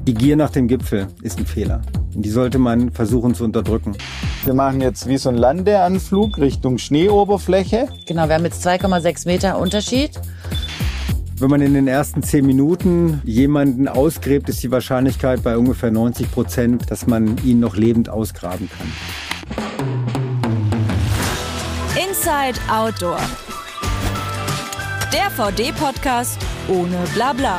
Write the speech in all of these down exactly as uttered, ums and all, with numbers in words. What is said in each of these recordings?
Die Gier nach dem Gipfel ist ein Fehler. Die sollte man versuchen zu unterdrücken. Wir machen jetzt wie so einen Landeanflug Richtung Schneeoberfläche. Genau, wir haben jetzt zwei Komma sechs Meter Unterschied. Wenn man in den ersten zehn Minuten jemanden ausgräbt, ist die Wahrscheinlichkeit bei ungefähr neunzig Prozent, dass man ihn noch lebend ausgraben kann. Inside Outdoor. Der V D-Podcast ohne Blabla.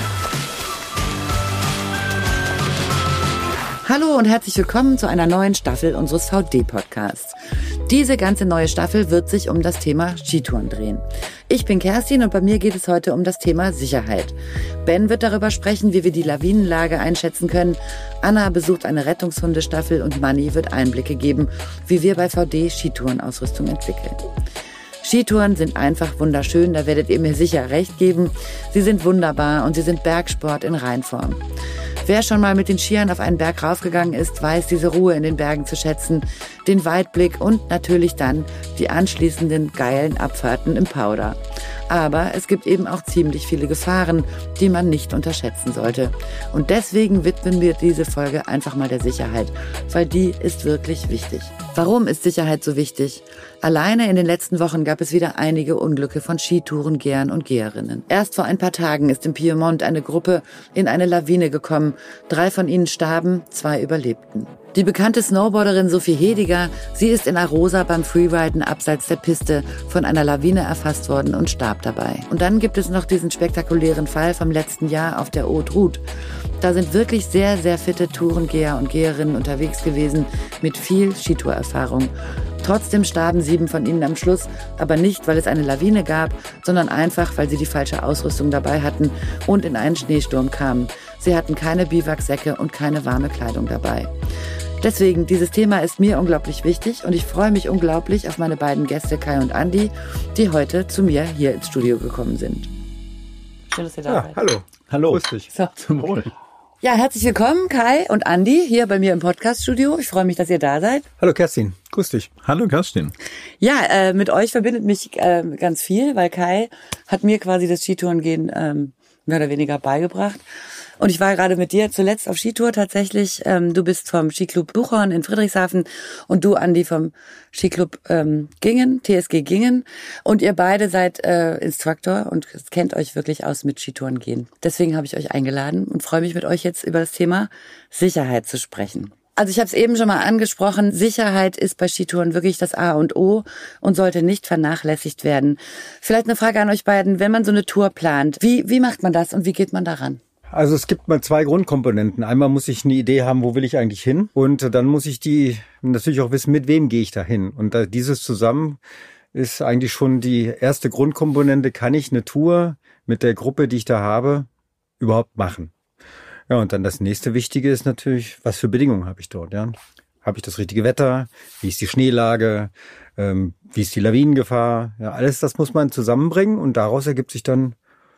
Hallo und herzlich willkommen zu einer neuen Staffel unseres V D-Podcasts. Diese ganze neue Staffel wird sich um das Thema Skitouren drehen. Ich bin Kerstin und bei mir geht es heute um das Thema Sicherheit. Ben wird darüber sprechen, wie wir die Lawinenlage einschätzen können. Anna besucht eine Rettungshundestaffel und Manni wird Einblicke geben, wie wir bei V D Skitourenausrüstung entwickeln. Skitouren sind einfach wunderschön, da werdet ihr mir sicher recht geben. Sie sind wunderbar und sie sind Bergsport in Reinform. Wer schon mal mit den Skiern auf einen Berg raufgegangen ist, weiß diese Ruhe in den Bergen zu schätzen, den Weitblick und natürlich dann die anschließenden geilen Abfahrten im Powder. Aber es gibt eben auch ziemlich viele Gefahren, die man nicht unterschätzen sollte. Und deswegen widmen wir diese Folge einfach mal der Sicherheit, weil die ist wirklich wichtig. Warum ist Sicherheit so wichtig? Alleine in den letzten Wochen gab es wieder einige Unglücke von Skitourengehern und Geherinnen. Erst vor ein paar Tagen ist im Piemont eine Gruppe in eine Lawine gekommen. Drei von ihnen starben, zwei überlebten. Die bekannte Snowboarderin Sophie Hediger, sie ist in Arosa beim Freeriden abseits der Piste von einer Lawine erfasst worden und starb dabei. Und dann gibt es noch diesen spektakulären Fall vom letzten Jahr auf der Haute Route. Da sind wirklich sehr, sehr fitte Tourengeher und Geherinnen unterwegs gewesen mit viel Skitourerfahrung. Trotzdem starben sieben von ihnen am Schluss, aber nicht, weil es eine Lawine gab, sondern einfach, weil sie die falsche Ausrüstung dabei hatten und in einen Schneesturm kamen. Sie hatten keine Biwaksäcke und keine warme Kleidung dabei. Deswegen, dieses Thema ist mir unglaublich wichtig und ich freue mich unglaublich auf meine beiden Gäste Kai und Andi, die heute zu mir hier ins Studio gekommen sind. Schön, dass ihr da ja, seid. Hallo. Hallo. Grüß dich. So. Zum Wohl. Ja, herzlich willkommen Kai und Andi hier bei mir im Podcast-Studio. Ich freue mich, dass ihr da seid. Hallo Kerstin. Grüß dich. Hallo Kerstin. Ja, äh, mit euch verbindet mich äh, ganz viel, weil Kai hat mir quasi das Skitourengehen ähm, mehr oder weniger beigebracht. Und ich war gerade mit dir zuletzt auf Skitour tatsächlich. Ähm, du bist vom Skiclub Buchhorn in Friedrichshafen und du, Andi, vom Skiclub ähm, Gingen, T S G Gingen. Und ihr beide seid äh, Instructor und kennt euch wirklich aus mit Skitourengehen. Deswegen habe ich euch eingeladen und freue mich mit euch jetzt über das Thema Sicherheit zu sprechen. Also ich habe es eben schon mal angesprochen, Sicherheit ist bei Skitouren wirklich das A und O und sollte nicht vernachlässigt werden. Vielleicht eine Frage an euch beiden, wenn man so eine Tour plant, wie, wie macht man das und wie geht man daran? Also es gibt mal zwei Grundkomponenten. Einmal muss ich eine Idee haben, wo will ich eigentlich hin? Und dann muss ich die natürlich auch wissen, mit wem gehe ich da hin? Und dieses zusammen ist eigentlich schon die erste Grundkomponente. Kann ich eine Tour mit der Gruppe, die ich da habe, überhaupt machen? Ja, und dann das nächste Wichtige ist natürlich, was für Bedingungen habe ich dort? Ja? Habe ich das richtige Wetter? Wie ist die Schneelage? Ähm, wie ist die Lawinengefahr? Ja, alles das muss man zusammenbringen und daraus ergibt sich dann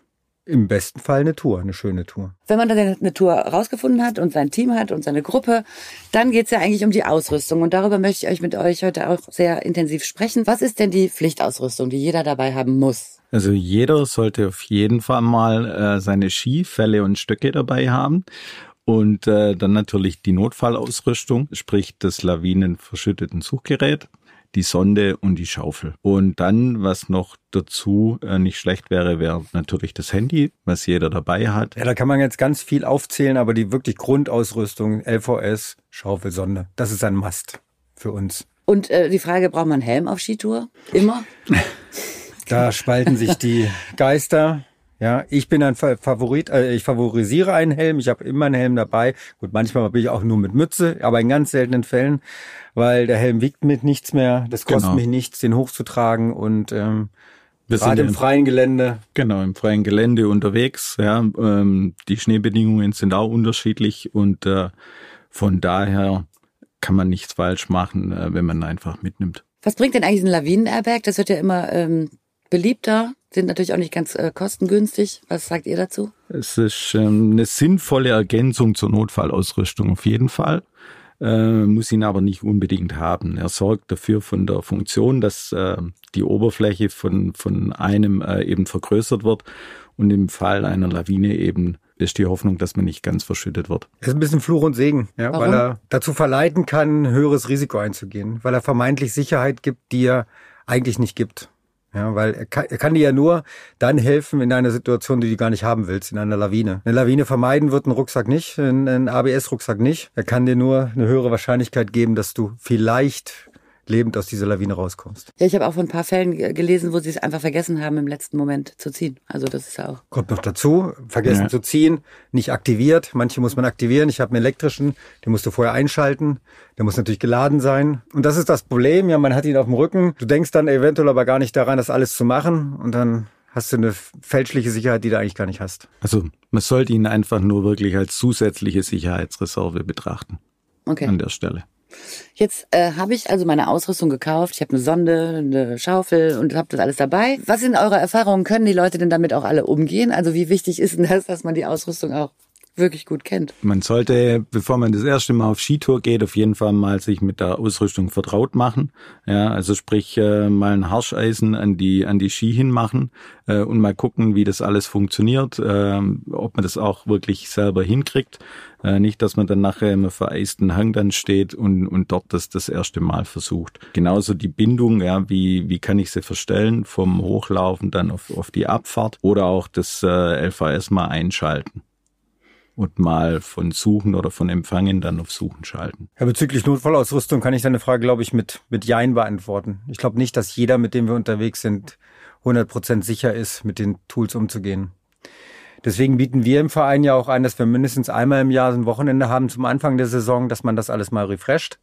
im besten Fall eine Tour, eine schöne Tour. Wenn man dann eine Tour rausgefunden hat und sein Team hat und seine Gruppe, dann geht's ja eigentlich um die Ausrüstung. Und darüber möchte ich euch mit euch heute auch sehr intensiv sprechen. Was ist denn die Pflichtausrüstung, die jeder dabei haben muss? Also jeder sollte auf jeden Fall mal äh, seine Ski, Felle und Stöcke dabei haben. Und äh, dann natürlich die Notfallausrüstung, sprich das lawinenverschütteten Suchgerät, die Sonde und die Schaufel. Und dann, was noch dazu äh, nicht schlecht wäre, wäre natürlich das Handy, was jeder dabei hat. Ja, da kann man jetzt ganz viel aufzählen, aber die wirklich Grundausrüstung, L V S, Schaufel, Sonde, das ist ein Must für uns. Und äh, die Frage, braucht man einen Helm auf Skitour? Immer? Da spalten sich die Geister. Ja, ich bin ein Favorit, äh, ich favorisiere einen Helm, ich habe immer einen Helm dabei. Gut, manchmal bin ich auch nur mit Mütze, aber in ganz seltenen Fällen, weil der Helm wiegt mit nichts mehr, das kostet genau. mich nichts, den hochzutragen und ähm, gerade im freien Gelände. Genau, im freien Gelände unterwegs, ja, ähm, die Schneebedingungen sind auch unterschiedlich und äh, von daher kann man nichts falsch machen, äh, wenn man einfach mitnimmt. Was bringt denn eigentlich ein Lawinen-Airbag? Das wird ja immer ähm, beliebter, sind natürlich auch nicht ganz äh, kostengünstig. Was sagt ihr dazu? Es ist ähm, eine sinnvolle Ergänzung zur Notfallausrüstung auf jeden Fall. Äh, muss ihn aber nicht unbedingt haben. Er sorgt dafür von der Funktion, dass äh, die Oberfläche von von einem äh, eben vergrößert wird und im Fall einer Lawine eben ist die Hoffnung, dass man nicht ganz verschüttet wird. Das ist ein bisschen Fluch und Segen, ja, weil er dazu verleiten kann, ein höheres Risiko einzugehen, weil er vermeintlich Sicherheit gibt, die er eigentlich nicht gibt. Ja, weil er kann, er kann dir ja nur dann helfen in einer Situation, die du gar nicht haben willst, in einer Lawine. Eine Lawine vermeiden wird ein Rucksack nicht, ein, ein A B S-Rucksack nicht. Er kann dir nur eine höhere Wahrscheinlichkeit geben, dass du vielleicht lebend aus dieser Lawine rauskommst. Ja, ich habe auch von ein paar Fällen gelesen, wo sie es einfach vergessen haben, im letzten Moment zu ziehen. Also das ist ja auch... Kommt noch dazu, vergessen ja. zu ziehen, nicht aktiviert. Manche muss man aktivieren. Ich habe einen elektrischen, den musst du vorher einschalten. Der muss natürlich geladen sein. Und das ist das Problem. Ja, man hat ihn auf dem Rücken. Du denkst dann eventuell aber gar nicht daran, das alles zu machen. Und dann hast du eine fälschliche Sicherheit, die du eigentlich gar nicht hast. Also man sollte ihn einfach nur wirklich als zusätzliche Sicherheitsreserve betrachten. Okay. An der Stelle. Jetzt äh, habe ich also meine Ausrüstung gekauft. Ich habe eine Sonde, eine Schaufel und habe das alles dabei. Was sind eure Erfahrungen? Können die Leute denn damit auch alle umgehen? Also wie wichtig ist denn das, dass man die Ausrüstung auch wirklich gut kennt? Man sollte, bevor man das erste Mal auf Skitour geht, auf jeden Fall mal sich mit der Ausrüstung vertraut machen. Ja, also sprich äh, mal ein Harscheisen an die an die Ski hinmachen äh, und mal gucken, wie das alles funktioniert, äh, ob man das auch wirklich selber hinkriegt. Äh, nicht, dass man dann nachher im vereisten Hang dann steht und und dort das das erste Mal versucht. Genauso die Bindung, ja, wie wie kann ich sie verstellen vom Hochlaufen dann auf auf die Abfahrt oder auch das äh, L V S mal einschalten. Und mal von Suchen oder von Empfangen dann auf Suchen schalten. Ja, bezüglich Notfallausrüstung kann ich deine Frage, glaube ich, mit mit Jein beantworten. Ich glaube nicht, dass jeder, mit dem wir unterwegs sind, hundert Prozent sicher ist, mit den Tools umzugehen. Deswegen bieten wir im Verein ja auch an, dass wir mindestens einmal im Jahr ein Wochenende haben zum Anfang der Saison, dass man das alles mal refresht.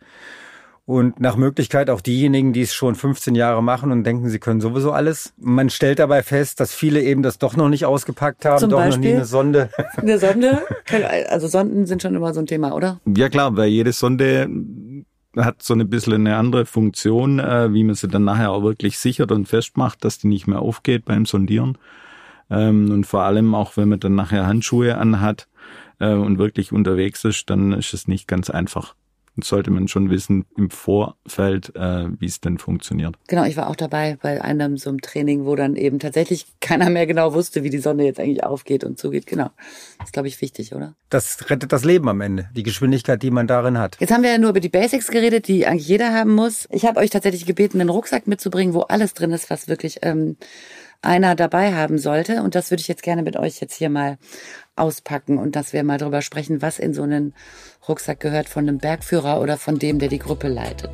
Und nach Möglichkeit auch diejenigen, die es schon fünfzehn Jahre machen und denken, sie können sowieso alles. Man stellt dabei fest, dass viele eben das doch noch nicht ausgepackt haben, Zum doch Beispiel? noch nie eine Sonde. Eine Sonde? Also Sonden sind schon immer so ein Thema, oder? Ja klar, weil jede Sonde hat so ein bisschen eine andere Funktion, wie man sie dann nachher auch wirklich sichert und festmacht, dass die nicht mehr aufgeht beim Sondieren. Und vor allem auch, wenn man dann nachher Handschuhe anhat und wirklich unterwegs ist, dann ist es nicht ganz einfach. Und sollte man schon wissen im Vorfeld, äh, wie es denn funktioniert. Genau, ich war auch dabei bei einem so einem Training, wo dann eben tatsächlich keiner mehr genau wusste, wie die Sonne jetzt eigentlich aufgeht und zugeht. Genau, das ist, glaube ich, wichtig, oder? Das rettet das Leben am Ende, die Geschwindigkeit, die man darin hat. Jetzt haben wir ja nur über die Basics geredet, die eigentlich jeder haben muss. Ich habe euch tatsächlich gebeten, einen Rucksack mitzubringen, wo alles drin ist, was wirklich ähm, einer dabei haben sollte. Und das würde ich jetzt gerne mit euch jetzt hier mal auspacken und dass wir mal drüber sprechen, was in so einen Rucksack gehört von einem Bergführer oder von dem, der die Gruppe leitet.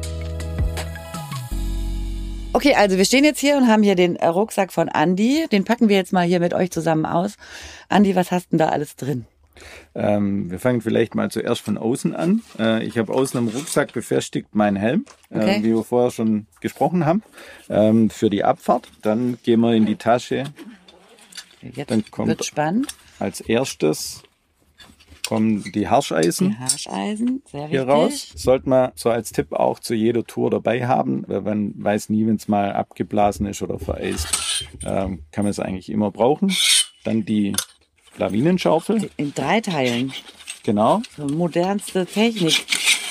Okay, also wir stehen jetzt hier und haben hier den Rucksack von Andi. Den packen wir jetzt mal hier mit euch zusammen aus. Andi, was hast denn da alles drin? Ähm, wir fangen vielleicht mal zuerst von außen an. Äh, ich habe außen am Rucksack befestigt meinen Helm, okay. äh, wie wir vorher schon gesprochen haben, ähm, für die Abfahrt. Dann gehen wir in die Tasche. Jetzt Dann kommt wird spannend. Als erstes kommen die Harscheisen. Die Harscheisen, sehr wichtig. Hier raus. Sollte man so als Tipp auch zu jeder Tour dabei haben, weil man weiß nie, wenn es mal abgeblasen ist oder vereist, ähm, kann man es eigentlich immer brauchen. Dann die Lawinenschaufel. In drei Teilen. Genau. So modernste Technik.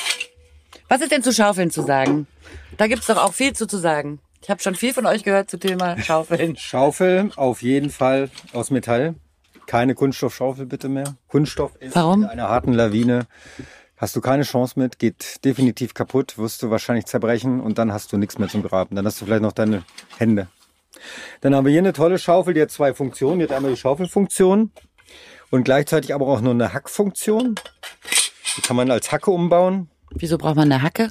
Was ist denn zu Schaufeln zu sagen? Da gibt's doch auch viel zu, zu sagen. Ich habe schon viel von euch gehört zum Thema Schaufeln. Schaufel auf jeden Fall aus Metall. Keine Kunststoffschaufel bitte mehr. Kunststoff ist Warum? in einer harten Lawine. Hast du keine Chance mit, geht definitiv kaputt, wirst du wahrscheinlich zerbrechen und dann hast du nichts mehr zum Graben. Dann hast du vielleicht noch deine Hände. Dann haben wir hier eine tolle Schaufel, die hat zwei Funktionen. Die hat einmal die Schaufelfunktion und gleichzeitig aber auch nur eine Hackfunktion. Die kann man als Hacke umbauen. Wieso braucht man eine Hacke?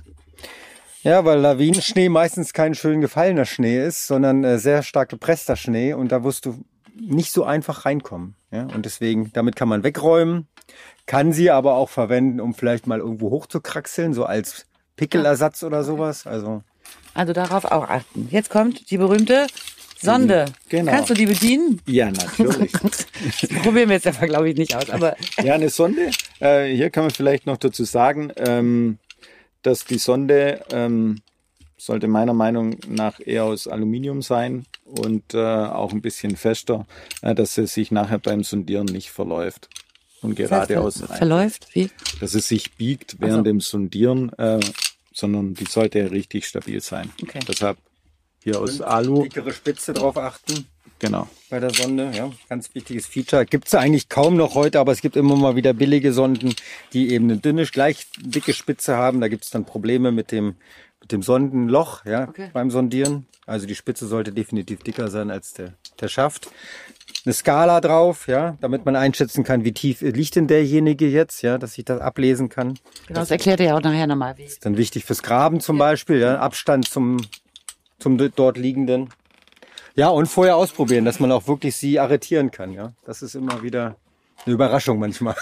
Ja, weil Lawinenschnee meistens kein schön gefallener Schnee ist, sondern äh, sehr stark gepresster Schnee und da wirst du nicht so einfach reinkommen. Ja? Und deswegen, damit kann man wegräumen, kann sie aber auch verwenden, um vielleicht mal irgendwo hochzukraxeln, so als Pickelersatz oder sowas. Also, also darauf auch achten. Jetzt kommt die berühmte Sonde. Genau. Kannst du die bedienen? Ja, natürlich. Das probieren wir jetzt einfach, glaube ich, nicht aus. Aber Ja, eine Sonde. Äh, hier kann man vielleicht noch dazu sagen, ähm, dass die Sonde ähm, sollte meiner Meinung nach eher aus Aluminium sein und äh, auch ein bisschen fester, äh, dass es sich nachher beim Sondieren nicht verläuft und geradeaus ver- verläuft? Wie? Dass es sich biegt während so. dem Sondieren, äh, sondern die sollte richtig stabil sein. Okay. Deshalb hier aus Alu. dickere Spitze drauf achten. Genau. Bei der Sonde, ja, ganz wichtiges Feature. Gibt es eigentlich kaum noch heute, aber es gibt immer mal wieder billige Sonden, die eben eine dünne, gleich dicke Spitze haben. Da gibt es dann Probleme mit dem, mit dem Sondenloch, ja, Okay. beim Sondieren. Also die Spitze sollte definitiv dicker sein als der, der Schaft. Eine Skala drauf, ja, damit man einschätzen kann, wie tief liegt denn derjenige jetzt, ja, dass ich das ablesen kann. Genau, das erklärt ihr ja auch nachher nochmal, wie. Dann wichtig fürs Graben zum Beispiel, ja, Abstand zum, zum dort liegenden. Ja, und vorher ausprobieren, dass man auch wirklich sie arretieren kann, ja. Das ist immer wieder eine Überraschung manchmal.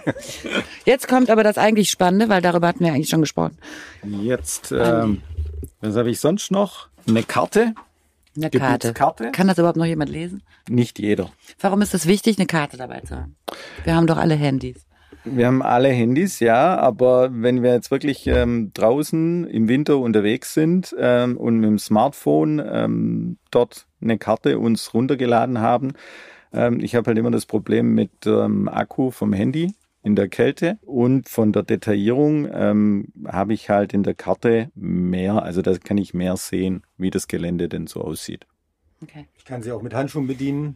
Jetzt kommt aber das eigentlich Spannende, weil darüber hatten wir eigentlich schon gesprochen. Jetzt, ähm, was habe ich sonst noch? Eine Karte. Eine Karte. Gebietskarte. Kann das überhaupt noch jemand lesen? Nicht jeder. Warum ist es wichtig, eine Karte dabei zu haben? Wir haben doch alle Handys. Wir haben alle Handys, ja, aber wenn wir jetzt wirklich ähm, draußen im Winter unterwegs sind ähm, und mit dem Smartphone ähm, dort eine Karte uns runtergeladen haben, ähm, ich habe halt immer das Problem mit ähm, Akku vom Handy in der Kälte und von der Detaillierung ähm, habe ich halt in der Karte mehr, also da kann ich mehr sehen, wie das Gelände denn so aussieht. Okay. Ich kann sie auch mit Handschuhen bedienen.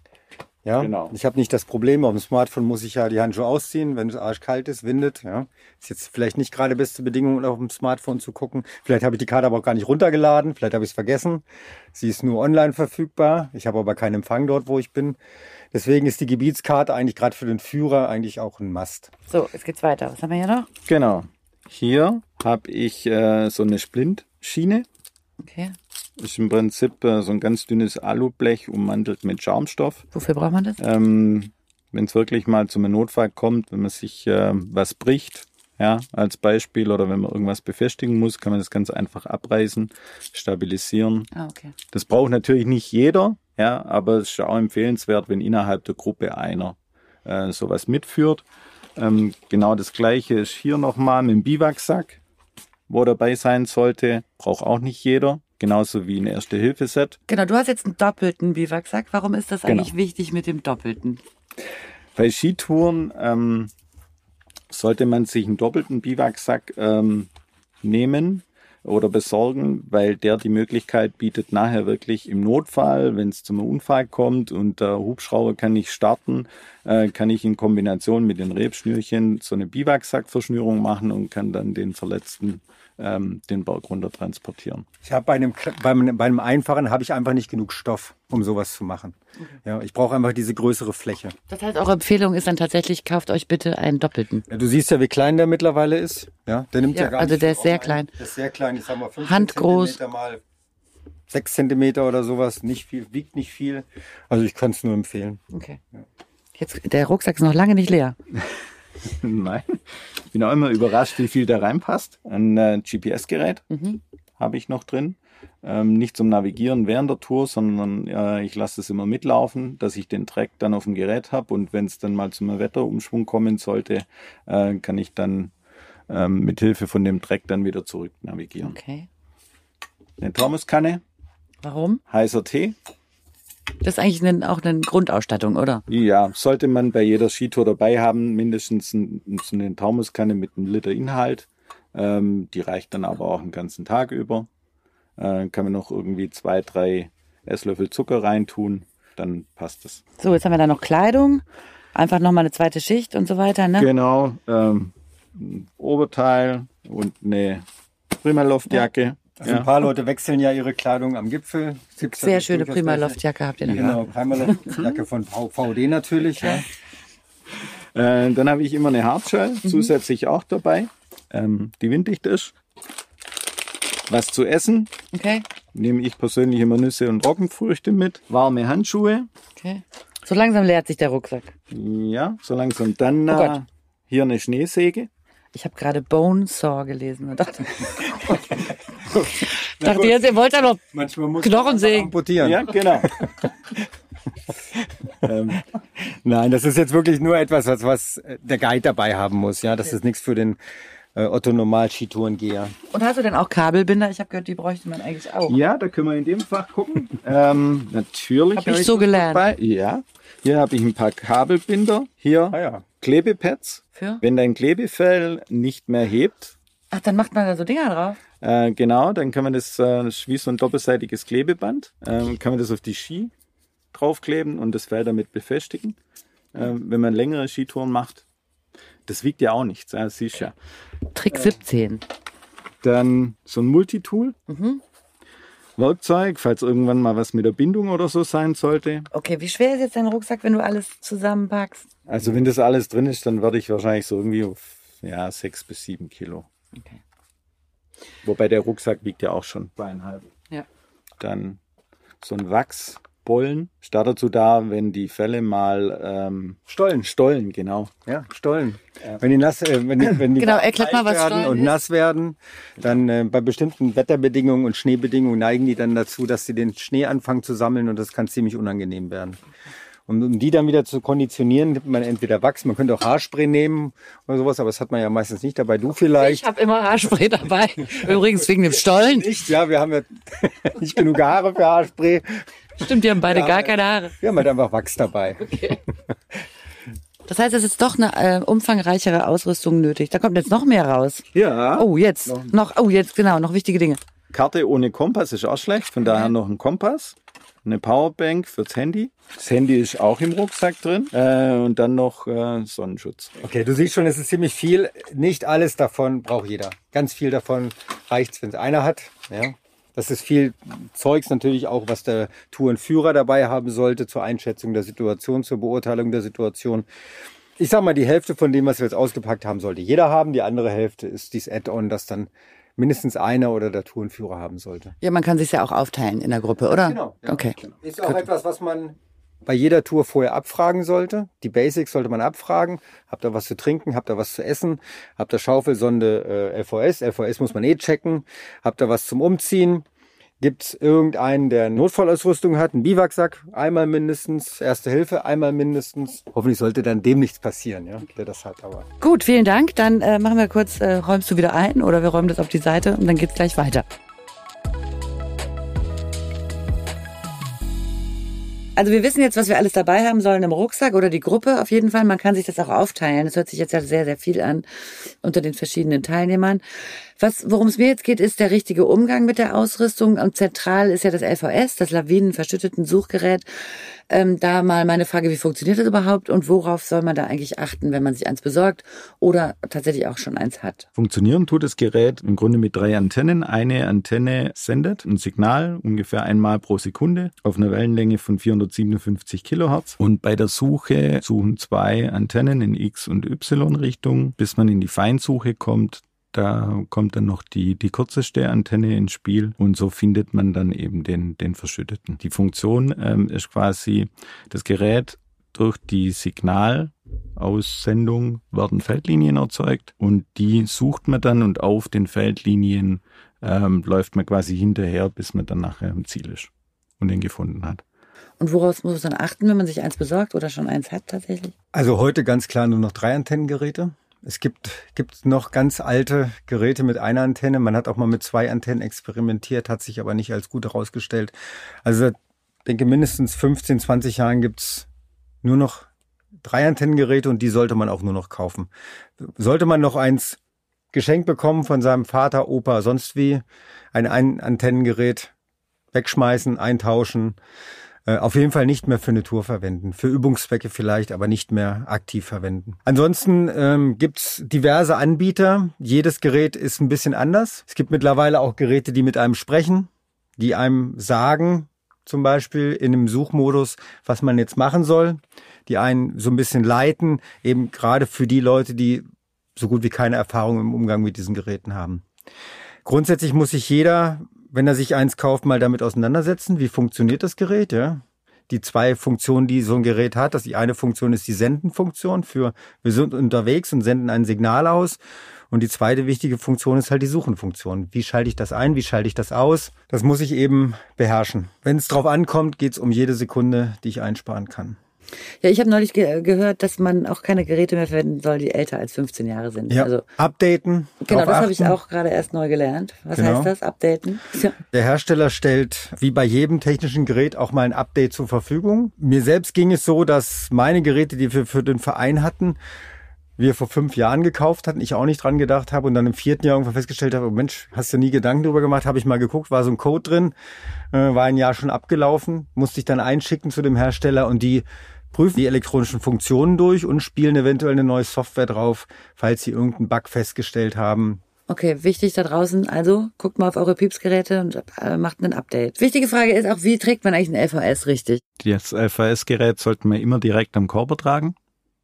Ja, Genau. Ich habe nicht das Problem, auf dem Smartphone muss ich ja die Handschuhe ausziehen, wenn es arschkalt ist, windet. Ja, ist jetzt vielleicht nicht gerade beste Bedingung, auf dem Smartphone zu gucken. Vielleicht habe ich die Karte aber auch gar nicht runtergeladen, vielleicht habe ich es vergessen. Sie ist nur online verfügbar. Ich habe aber keinen Empfang dort, wo ich bin. Deswegen ist die Gebietskarte eigentlich gerade für den Führer eigentlich auch ein Must. So, jetzt geht's weiter. Was haben wir hier noch? Genau. Hier habe ich äh, so eine Splintschiene. Okay. Ist im Prinzip äh, so ein ganz dünnes Alublech ummantelt mit Schaumstoff. Wofür braucht man das? Ähm, wenn es wirklich mal zum Notfall kommt, wenn man sich äh, was bricht, ja, als Beispiel, oder wenn man irgendwas befestigen muss, kann man das ganz einfach abreißen, stabilisieren. Ah, okay. Das braucht natürlich nicht jeder, ja, aber es ist auch empfehlenswert, wenn innerhalb der Gruppe einer äh, sowas mitführt. Ähm, genau das Gleiche ist hier nochmal mit dem Biwaksack, wo dabei sein sollte. Braucht auch nicht jeder. Genauso wie ein Erste-Hilfe-Set. Genau, du hast jetzt einen doppelten Biwaksack. Warum ist das Genau. eigentlich wichtig mit dem doppelten? Bei Skitouren ähm, sollte man sich einen doppelten Biwaksack ähm, nehmen oder besorgen, weil der die Möglichkeit bietet, nachher wirklich im Notfall, wenn es zum Unfall kommt und der Hubschrauber kann nicht starten, äh, kann ich in Kombination mit den Rebschnürchen so eine Biwaksackverschnürung machen und kann dann den Verletzten ähm, den Berg runter transportieren. Ich habe bei einem, beim, bei einem einfachen habe ich einfach nicht genug Stoff, um sowas zu machen. Okay. Ja, ich brauche einfach diese größere Fläche. Das heißt, eure Empfehlung ist dann tatsächlich, kauft euch bitte einen doppelten. Ja, du siehst ja, wie klein der mittlerweile ist. Ja, der nimmt ja, Ja, gar also nicht der viel ist sehr Raum klein. ein. Der ist sehr klein, ich sag mal fünfzehn Handgroß. Zentimeter mal sechs Zentimeter oder sowas. Nicht viel, wiegt nicht viel. Also ich kann es nur empfehlen. Okay. Jetzt, der Rucksack ist noch lange nicht leer. Nein, ich bin auch immer überrascht, wie viel da reinpasst. Ein äh, G P S-Gerät Mhm. habe ich noch drin. Ähm, nicht zum Navigieren während der Tour, sondern äh, ich lasse es immer mitlaufen, dass ich den Track dann auf dem Gerät habe. Und wenn es dann mal zum Wetterumschwung kommen sollte, äh, kann ich dann ähm, mit Hilfe von dem Track dann wieder zurück navigieren. Okay. Eine Thermoskanne, Warum? heißer Tee. Das ist eigentlich eine, auch eine Grundausstattung, oder? Ja, sollte man bei jeder Skitour dabei haben, mindestens ein, so eine Thermoskanne mit einem Liter Inhalt. Ähm, die reicht dann aber auch einen ganzen Tag über. Äh, kann man noch irgendwie zwei, drei Esslöffel Zucker reintun, dann passt es. So, jetzt haben wir da noch Kleidung. Einfach nochmal eine zweite Schicht und so weiter, ne? Genau, ähm, ein Oberteil und eine Primaloftjacke. Also ein paar Leute wechseln ja ihre Kleidung am Gipfel. Gibt's Sehr natürlich schöne durchaus welche. Primaloft-Jacke habt ihr da. Genau, Primaloft-Jacke von V D natürlich. Ja. Äh, dann habe ich immer eine Hardshell zusätzlich auch dabei, ähm, die winddicht ist. Was zu essen, Okay, nehme ich persönlich immer Nüsse und Trockenfrüchte mit. Warme Handschuhe, okay. So langsam leert sich der Rucksack. ja, so langsam. Dann Oh äh, Gott. hier eine Schneesäge. Ich habe gerade Bone Saw gelesen und dachte, dachte jetzt, ihr wollt ja noch Manchmal muss Knochen man sägen. amputieren. Ja, genau. Ähm, nein, das ist jetzt wirklich nur etwas, was, was der Guide dabei haben muss. Ja, das ist nichts für den äh, Otto-Normal-Skitourengeher. Und hast du denn auch Kabelbinder? Ich habe gehört, die bräuchte man eigentlich auch. Ja, da können wir in dem Fach gucken. ähm, natürlich. Hab ich habe so das gelernt. Dabei. Ja, hier habe ich ein paar Kabelbinder. Hier Ah ja. Klebepads. Für? Wenn dein Klebefell nicht mehr hebt, Ach, dann macht man da so Dinger drauf. äh, genau, dann kann man das, äh, das ist wie so ein doppelseitiges Klebeband, ähm, kann man das auf die Ski draufkleben und das Fell damit befestigen. Äh, wenn man längere Skitouren macht, das wiegt ja auch nichts, ja, das siehst ja. Trick siebzehn. Dann so ein Multitool. Mhm. Werkzeug, falls irgendwann mal was mit der Bindung oder so sein sollte. Okay, wie schwer ist jetzt dein Rucksack, wenn du alles zusammenpackst? Also wenn das alles drin ist, dann werde ich wahrscheinlich so irgendwie auf ja, sechs bis sieben Kilo. Okay. Wobei der Rucksack wiegt ja auch schon zweieinhalb. Ja. Dann so ein Wachsbollen. Ist da dazu da, wenn die Felle mal ähm, Stollen. Stollen, genau. Ja, Stollen. Wenn die nass, äh, wenn die, wenn die Genau, erklärt mal, was werden Stollen und ist. nass werden, dann äh, bei bestimmten Wetterbedingungen und Schneebedingungen neigen die dann dazu, dass sie den Schnee anfangen zu sammeln und das kann ziemlich unangenehm werden. Und um die dann wieder zu konditionieren, nimmt man entweder Wachs, man könnte auch Haarspray nehmen oder sowas, aber das hat man ja meistens nicht dabei. Du vielleicht. Ich habe immer Haarspray dabei. Übrigens wegen dem Stollen. Nicht, ja, wir haben ja nicht genug Haare für Haarspray. Stimmt, die haben beide Ja, gar keine Haare. Wir haben halt einfach Wachs dabei. Okay. Das heißt, es ist doch eine äh, umfangreichere Ausrüstung nötig. Da kommt jetzt noch mehr raus. Ja. Oh, jetzt. Noch, oh, jetzt, genau, noch wichtige Dinge. Karte ohne Kompass ist auch schlecht, von daher noch ein Kompass. Eine Powerbank fürs Handy. Das Handy ist auch im Rucksack drin. Äh, und dann noch äh, Sonnenschutz. Okay, du siehst schon, es ist ziemlich viel. Nicht alles davon braucht jeder. Ganz viel davon reicht, wenn es einer hat. Ja. Das ist viel Zeugs natürlich auch, was der Tourenführer dabei haben sollte zur Einschätzung der Situation, zur Beurteilung der Situation. Ich sag mal, die Hälfte von dem, was wir jetzt ausgepackt haben, sollte jeder haben. Die andere Hälfte ist dieses Add-on, das dann mindestens einer oder der Tourenführer haben sollte. Ja, man kann sich ja auch aufteilen in der Gruppe, oder? Genau. Ja, Okay. genau. Ist auch etwas, was man bei jeder Tour vorher abfragen sollte. Die Basics sollte man abfragen. Habt ihr was zu trinken? Habt ihr was zu essen? Habt ihr Schaufelsonde äh, L V S? L V S muss man eh checken. Habt ihr was zum Umziehen? Gibt es irgendeinen, der Notfallausrüstung hat? Einen Biwaksack? Einmal mindestens. Erste Hilfe? Einmal mindestens. Hoffentlich sollte dann dem nichts passieren, ja, der das hat. Aber Gut, vielen Dank. Dann äh, machen wir kurz, äh, räumst du wieder ein oder wir räumen das auf die Seite und dann geht's gleich weiter. Also wir wissen jetzt, was wir alles dabei haben sollen im Rucksack oder die Gruppe auf jeden Fall. Man kann sich das auch aufteilen. Das hört sich jetzt ja sehr, sehr viel an unter den verschiedenen Teilnehmern. Was, worum es mir jetzt geht, ist der richtige Umgang mit der Ausrüstung. Und zentral ist ja das L V S, das Lawinenverschütteten-Suchgerät. Ähm, da mal meine Frage, wie funktioniert das überhaupt und worauf soll man da eigentlich achten, wenn man sich eins besorgt oder tatsächlich auch schon eins hat? Funktionieren tut das Gerät im Grunde mit drei Antennen. Eine Antenne sendet ein Signal ungefähr einmal pro Sekunde auf einer Wellenlänge von vierhundertsiebenundfünfzig Kilohertz. Und bei der Suche suchen zwei Antennen in X- und Y-Richtung, bis man in die Feinsuche kommt. Da kommt dann noch die, die kürzeste Antenne ins Spiel und so findet man dann eben den, den Verschütteten. Die Funktion ähm, ist quasi, das Gerät durch die Signalaussendung werden Feldlinien erzeugt und die sucht man dann und auf den Feldlinien ähm, läuft man quasi hinterher, bis man dann nachher im Ziel ist und den gefunden hat. Und woraus muss man dann achten, wenn man sich eins besorgt oder schon eins hat tatsächlich? also heute ganz klar nur noch drei Antennengeräte. Es gibt, gibt noch ganz alte Geräte mit einer Antenne. Man hat auch mal mit zwei Antennen experimentiert, hat sich aber nicht als gut herausgestellt. Also ich denke, mindestens fünfzehn, zwanzig Jahren gibt's nur noch drei Antennengeräte und die sollte man auch nur noch kaufen. Sollte man noch eins geschenkt bekommen von seinem Vater, Opa, sonst wie, ein, ein Antennengerät wegschmeißen, eintauschen. Äh, auf jeden Fall nicht mehr für eine Tour verwenden. Für Übungszwecke vielleicht, aber nicht mehr aktiv verwenden. Ansonsten ähm, gibt's diverse Anbieter. Jedes Gerät ist ein bisschen anders. Es gibt mittlerweile auch Geräte, die mit einem sprechen, die einem sagen, zum Beispiel in einem Suchmodus, was man jetzt machen soll, die einen so ein bisschen leiten, eben gerade für die Leute, die so gut wie keine Erfahrung im Umgang mit diesen Geräten haben. Grundsätzlich muss sich jeder, wenn er sich eins kauft, mal damit auseinandersetzen, wie funktioniert das Gerät, ja? Die zwei Funktionen, die so ein Gerät hat, das die eine Funktion ist die Sendenfunktion für wir sind unterwegs und senden ein Signal aus. Und die zweite wichtige Funktion ist halt die Suchenfunktion. Wie schalte ich das ein? Wie schalte ich das aus? Das muss ich eben beherrschen. Wenn es drauf ankommt, geht es um jede Sekunde, die ich einsparen kann. Ja, ich habe neulich ge- gehört, dass man auch keine Geräte mehr verwenden soll, die älter als fünfzehn Jahre sind. Ja, Also updaten. genau, drauf das habe ich achten. auch gerade erst neu gelernt. Was Genau. heißt das? Updaten? Ja. Der Hersteller stellt, wie bei jedem technischen Gerät, auch mal ein Update zur Verfügung. Mir selbst ging es so, dass meine Geräte, die wir für den Verein hatten, wir vor fünf Jahren gekauft hatten, ich auch nicht dran gedacht habe und dann im vierten Jahr irgendwann festgestellt habe, oh Mensch, hast du nie Gedanken drüber gemacht, habe ich mal geguckt, war so ein Code drin, äh, war ein Jahr schon abgelaufen, musste ich dann einschicken zu dem Hersteller und die prüfen die elektronischen Funktionen durch und spielen eventuell eine neue Software drauf, falls sie irgendeinen Bug festgestellt haben. Okay, wichtig da draußen, also guckt mal auf eure Piepsgeräte und äh, macht ein Update. Wichtige Frage ist auch, wie trägt man eigentlich ein L V S richtig? Das L V S-Gerät sollte man immer direkt am Körper tragen,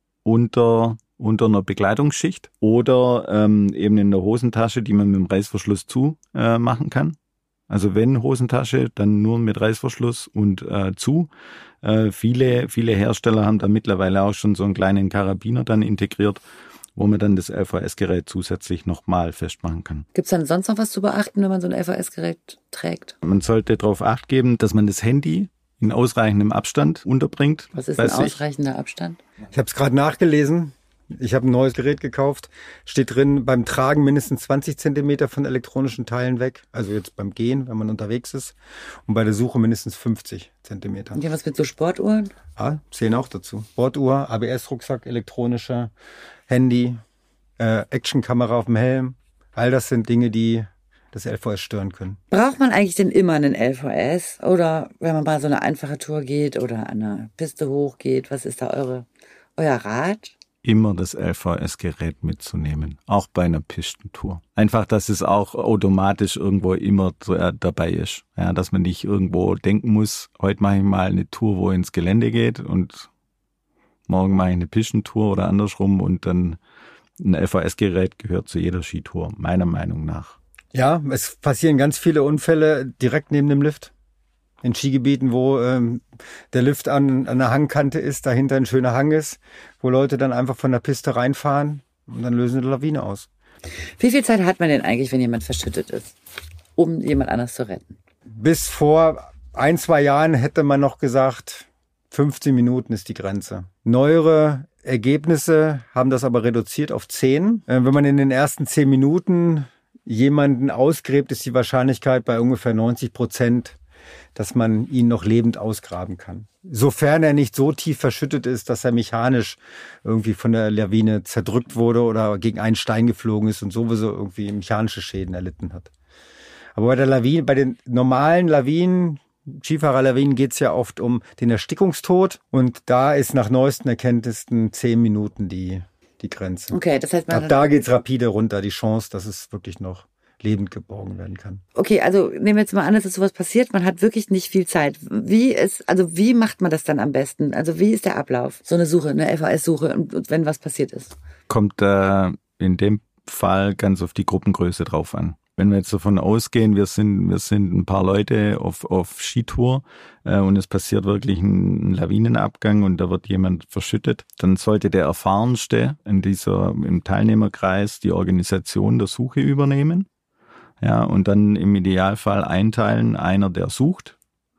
unter unter einer Bekleidungsschicht oder ähm, eben in der Hosentasche, die man mit dem Reißverschluss zu äh, machen kann. Also wenn Hosentasche, dann nur mit Reißverschluss und äh, zu. Äh, viele viele Hersteller haben da mittlerweile auch schon so einen kleinen Karabiner dann integriert, wo man dann das L V S-Gerät zusätzlich nochmal festmachen kann. Gibt es dann sonst noch was zu beachten, wenn man so ein L V S-Gerät trägt? Man sollte darauf Acht geben, dass man das Handy in ausreichendem Abstand unterbringt. Was ist ein ausreichender Abstand? Ich habe es gerade nachgelesen. Ich habe ein neues Gerät gekauft. Steht drin, beim Tragen mindestens zwanzig Zentimeter von elektronischen Teilen weg. Also jetzt beim Gehen, wenn man unterwegs ist. Und bei der Suche mindestens fünfzig Zentimeter. Und ja, was mit so Sportuhren? Ah, zählen auch dazu. Sportuhr, A B S-Rucksack, elektronischer, Handy, äh, Actionkamera auf dem Helm. All das sind Dinge, die das L V S stören können. Braucht man eigentlich denn immer einen L V S? Oder wenn man mal so eine einfache Tour geht oder an einer Piste hochgeht, was ist da eure, euer Rat? Immer das L V S-Gerät mitzunehmen, auch bei einer Pistentour. Einfach, dass es auch automatisch irgendwo immer dabei ist. Ja, dass man nicht irgendwo denken muss, heute mache ich mal eine Tour, wo ins Gelände geht und morgen mache ich eine Pistentour oder andersrum und dann ein L V S-Gerät gehört zu jeder Skitour, meiner Meinung nach. Ja, es passieren ganz viele Unfälle direkt neben dem Lift. In Skigebieten, wo ähm, der Lift an, an der Hangkante ist, dahinter ein schöner Hang ist, wo Leute dann einfach von der Piste reinfahren und dann lösen eine Lawine aus. Wie viel Zeit hat man denn eigentlich, wenn jemand verschüttet ist, um jemand anders zu retten? Bis vor ein, zwei Jahren hätte man noch gesagt, fünfzehn Minuten ist die Grenze. Neuere Ergebnisse haben das aber reduziert auf zehn. Äh, wenn man in den ersten zehn Minuten jemanden ausgräbt, ist die Wahrscheinlichkeit bei ungefähr neunzig Prozent, dass man ihn noch lebend ausgraben kann. Sofern er nicht so tief verschüttet ist, dass er mechanisch irgendwie von der Lawine zerdrückt wurde oder gegen einen Stein geflogen ist und sowieso irgendwie mechanische Schäden erlitten hat. Aber bei der Lawine, bei den normalen Lawinen, Skifahrerlawinen, geht es ja oft um den Erstickungstod und da ist nach neuesten Erkenntnissen zehn Minuten die, die Grenze. Okay, das heißt, man ab da geht's rapide runter, die Chance, dass es wirklich noch lebend geborgen werden kann. Okay, also nehmen wir jetzt mal an, dass sowas passiert. Man hat wirklich nicht viel Zeit. Wie ist, also wie macht man das dann am besten? Also wie ist der Ablauf? So eine Suche, eine L V S-Suche, und wenn was passiert ist? Kommt äh, in dem Fall ganz auf die Gruppengröße drauf an. Wenn wir jetzt davon ausgehen, wir sind wir sind ein paar Leute auf auf Skitour äh, und es passiert wirklich ein, ein Lawinenabgang und da wird jemand verschüttet, dann sollte der Erfahrenste in dieser im Teilnehmerkreis die Organisation der Suche übernehmen. Ja, und dann im Idealfall einteilen, einer, der sucht,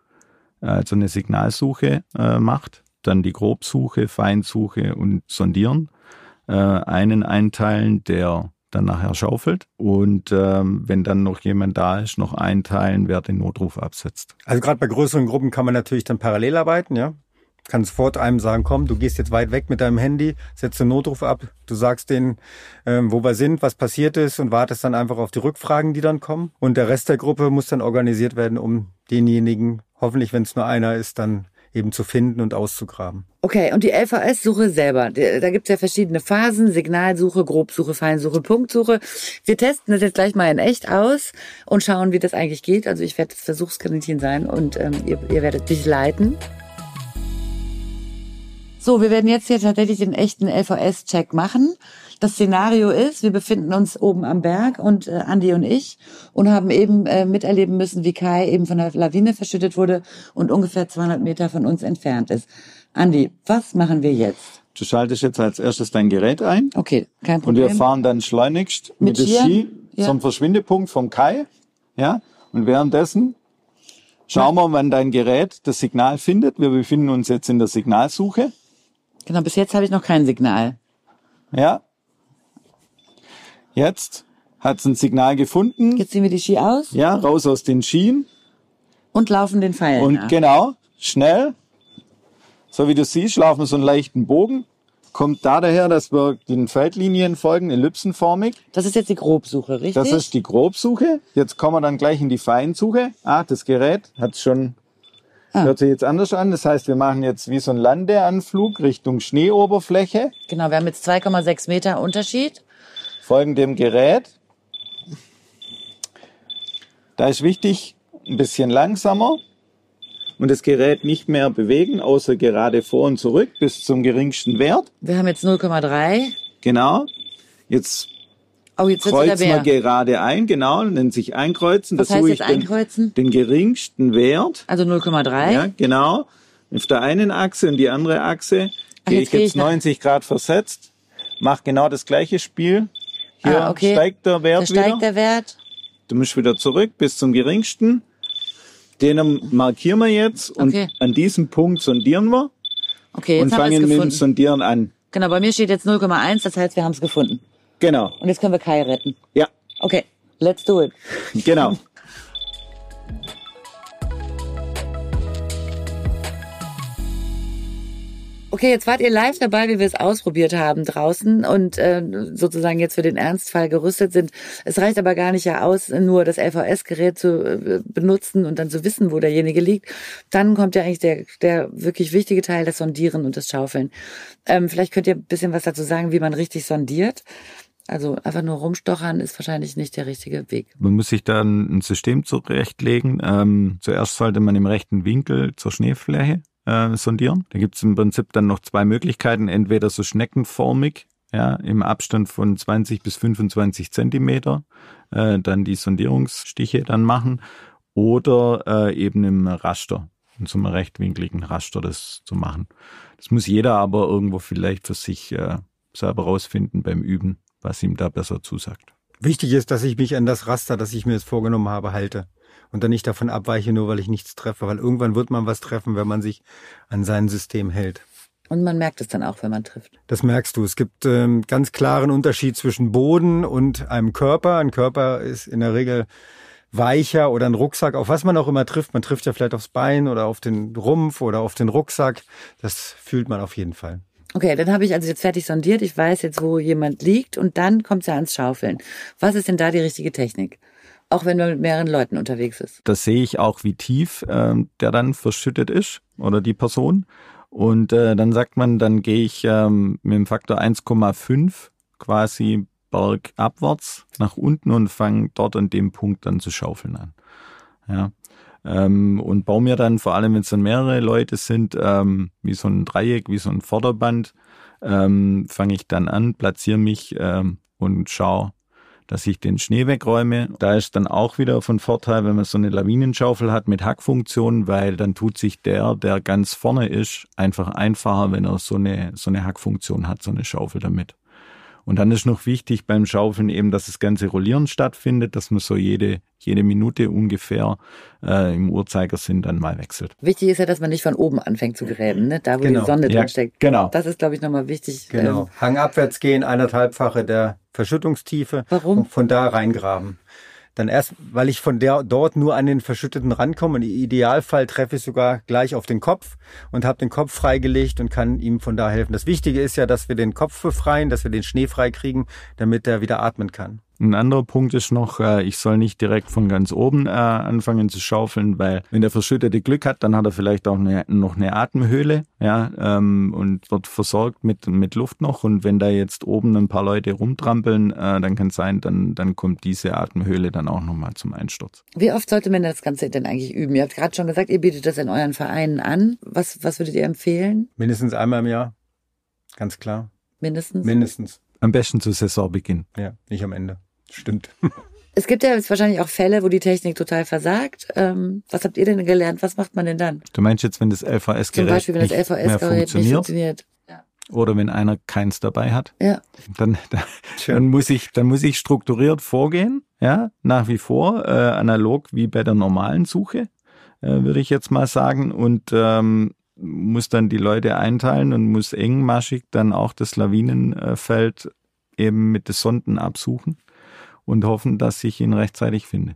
also eine Signalsuche äh, macht, dann die Grobsuche, Feinsuche und Sondieren, äh, einen einteilen, der dann nachher schaufelt und ähm, wenn dann noch jemand da ist, noch einteilen, wer den Notruf absetzt. Also gerade bei größeren Gruppen kann man natürlich dann parallel arbeiten, ja. Kann sofort einem sagen, komm, du gehst jetzt weit weg mit deinem Handy, setzt den Notruf ab, du sagst denen, ähm, wo wir sind, was passiert ist und wartest dann einfach auf die Rückfragen, die dann kommen. Und der Rest der Gruppe muss dann organisiert werden, um denjenigen, hoffentlich, wenn es nur einer ist, dann eben zu finden und auszugraben. Okay, und die L V S-Suche selber, da gibt es ja verschiedene Phasen, Signalsuche, Grobsuche, Feinsuche, Punktsuche. Wir testen das jetzt gleich mal in echt aus und schauen, wie das eigentlich geht. Also ich werde das Versuchskaninchen sein und ähm, ihr, ihr werdet dich leiten. So, wir werden jetzt hier tatsächlich den echten L V S-Check machen. Das Szenario ist, wir befinden uns oben am Berg und äh, Andi und ich und haben eben äh, miterleben müssen, wie Kai eben von der Lawine verschüttet wurde und ungefähr zweihundert Meter von uns entfernt ist. Andi, was machen wir jetzt? Du schaltest jetzt als erstes dein Gerät ein. Okay, kein Und Problem. wir fahren dann schleunigst mit, Mit dem hier? Ski Ja. zum Verschwindepunkt vom Kai. Ja. Und währenddessen schauen wir, wann dein Gerät das Signal findet. Wir befinden uns jetzt in der Signalsuche. Genau, bis jetzt habe ich noch kein Signal. Ja. Jetzt hat es ein Signal gefunden. Jetzt ziehen wir die Ski aus Ja, raus aus den Skien. und laufen den Pfeil Und nach. genau, schnell. So wie du siehst, laufen wir so einen leichten Bogen. kommt da daher, dass wir den Feldlinien folgen, ellipsenförmig. Das ist jetzt die Grobsuche, richtig? Das ist die Grobsuche. Jetzt kommen wir dann gleich in die Feinsuche. Ah, das Gerät hat schon, ah. hört sich jetzt anders an. Das heißt, wir machen jetzt wie so einen Landeanflug Richtung Schneeoberfläche. Genau, wir haben jetzt zwei Komma sechs Meter Unterschied. Folgen dem Gerät. Da ist wichtig, ein bisschen langsamer und das Gerät nicht mehr bewegen, außer gerade vor und zurück bis zum geringsten Wert. Wir haben jetzt null Komma drei. Genau. Jetzt, oh, jetzt kreuzen wir gerade ein, genau, nennt sich einkreuzen. Was das heißt suche jetzt ich den, einkreuzen? Den geringsten Wert. Also null Komma drei. Ja, genau. Auf der einen Achse und die andere Achse Ach, gehe jetzt ich gehe jetzt ich nach- neunzig Grad versetzt, mache genau das gleiche Spiel. Hier Ah, okay. steigt der Wert Da steigt wieder. der Wert. Du musst wieder zurück bis zum geringsten. Den markieren wir jetzt und Okay. an diesem Punkt sondieren wir Okay, und jetzt haben wir fangen es mit dem gefunden. Sondieren an. Genau, bei mir steht jetzt null Komma eins, das heißt, wir haben es gefunden. Genau. Und jetzt können wir Kai retten. Ja, Okay, let's do it. genau. Okay, jetzt wart ihr live dabei, wie wir es ausprobiert haben draußen und äh, sozusagen jetzt für den Ernstfall gerüstet sind. Es reicht aber gar nicht ja aus, nur das L V S-Gerät zu äh, benutzen und dann zu wissen, wo derjenige liegt. Dann kommt ja eigentlich der, der wirklich wichtige Teil, das Sondieren und das Schaufeln. Ähm, vielleicht könnt ihr ein bisschen was dazu sagen, wie man richtig sondiert. Also einfach nur rumstochern ist wahrscheinlich nicht der richtige Weg. Man muss sich da ein System zurechtlegen. Ähm, zuerst sollte man im rechten Winkel zur Schneefläche äh, sondieren. Da gibt es im Prinzip dann noch zwei Möglichkeiten. Entweder so schneckenförmig, ja, im Abstand von zwanzig bis fünfundzwanzig Zentimeter, äh, dann die Sondierungsstiche dann machen. Oder äh, eben im Raster, in so einem rechtwinkligen Raster das zu machen. Das muss jeder aber irgendwo vielleicht für sich äh, selber rausfinden beim Üben, was ihm da besser zusagt. Wichtig ist, dass ich mich an das Raster, das ich mir jetzt vorgenommen habe, halte und dann nicht davon abweiche, nur weil ich nichts treffe, weil irgendwann wird man was treffen, wenn man sich an sein System hält. Und man merkt es dann auch, wenn man trifft. Das merkst du. Es gibt ähm, ganz klaren Unterschied zwischen Boden und einem Körper. Ein Körper ist in der Regel weicher oder ein Rucksack, auf was man auch immer trifft. Man trifft ja vielleicht aufs Bein oder auf den Rumpf oder auf den Rucksack. Das fühlt man auf jeden Fall. Okay, dann habe ich also jetzt fertig sondiert. Ich weiß jetzt, wo jemand liegt und dann kommt es ja ans Schaufeln. Was ist denn da die richtige Technik? Auch wenn man mit mehreren Leuten unterwegs ist. Da sehe ich auch, wie tief äh, der dann verschüttet ist oder die Person. Und äh, dann sagt man, dann gehe ich ähm, mit dem Faktor eins Komma fünf quasi bergabwärts nach unten und fange dort an dem Punkt dann zu schaufeln an. Ja. Ähm, und baue mir dann, vor allem wenn es dann mehrere Leute sind, ähm, wie so ein Dreieck, wie so ein Vorderband, ähm, fange ich dann an, platziere mich ähm, und schaue, dass ich den Schnee wegräume. Da ist dann auch wieder von Vorteil, wenn man so eine Lawinenschaufel hat mit Hackfunktion, weil dann tut sich der, der ganz vorne ist, einfach einfacher, wenn er so eine, so eine Hackfunktion hat, so eine Schaufel damit. Und dann ist noch wichtig beim Schaufeln eben, dass das ganze Rollieren stattfindet, dass man so jede, jede Minute ungefähr äh, im Uhrzeigersinn dann mal wechselt. Wichtig ist ja, dass man nicht von oben anfängt zu gräben, ne? Da, wo Genau. die Sonne Ja, drin steckt. genau. Das ist, glaube ich, nochmal wichtig. Genau. Ähm, Hangabwärts gehen, eineinhalbfache der Verschüttungstiefe. Warum? Und von da reingraben. Dann erst, weil ich von der dort nur an den Verschütteten rankomme. Im Idealfall treffe ich sogar gleich auf den Kopf und habe den Kopf freigelegt und kann ihm von da helfen. Das Wichtige ist ja, dass wir den Kopf befreien, dass wir den Schnee frei kriegen, damit er wieder atmen kann. Ein anderer Punkt ist noch, äh, ich soll nicht direkt von ganz oben äh, anfangen zu schaufeln, weil wenn der Verschüttete Glück hat, dann hat er vielleicht auch eine, noch eine Atemhöhle, ja, ähm, und wird versorgt mit mit Luft noch. Und wenn da jetzt oben ein paar Leute rumtrampeln, äh, dann kann es sein, dann dann kommt diese Atemhöhle dann auch nochmal zum Einsturz. Wie oft sollte man das Ganze denn eigentlich üben? Ihr habt gerade schon gesagt, ihr bietet das in euren Vereinen an. Was was würdet ihr empfehlen? Mindestens einmal im Jahr. Ganz klar. Mindestens? Mindestens. Am besten zu Saisonbeginn. Ja, nicht am Ende. Stimmt. Es gibt ja jetzt wahrscheinlich auch Fälle, wo die Technik total versagt. Ähm, was habt ihr denn gelernt? Was macht man denn dann? Du meinst jetzt, wenn das L V Zum S-Gerät Beispiel, wenn das nicht L V mehr S-Gerät nicht funktioniert funktioniert. Ja. oder wenn einer keins dabei hat, Ja. dann, dann, dann muss ich, dann muss ich strukturiert vorgehen, ja, nach wie vor, äh, analog wie bei der normalen Suche, äh, würde ich jetzt mal sagen, und ähm, muss dann die Leute einteilen und muss engmaschig dann auch das Lawinenfeld eben mit den Sonden absuchen und hoffen, dass ich ihn rechtzeitig finde.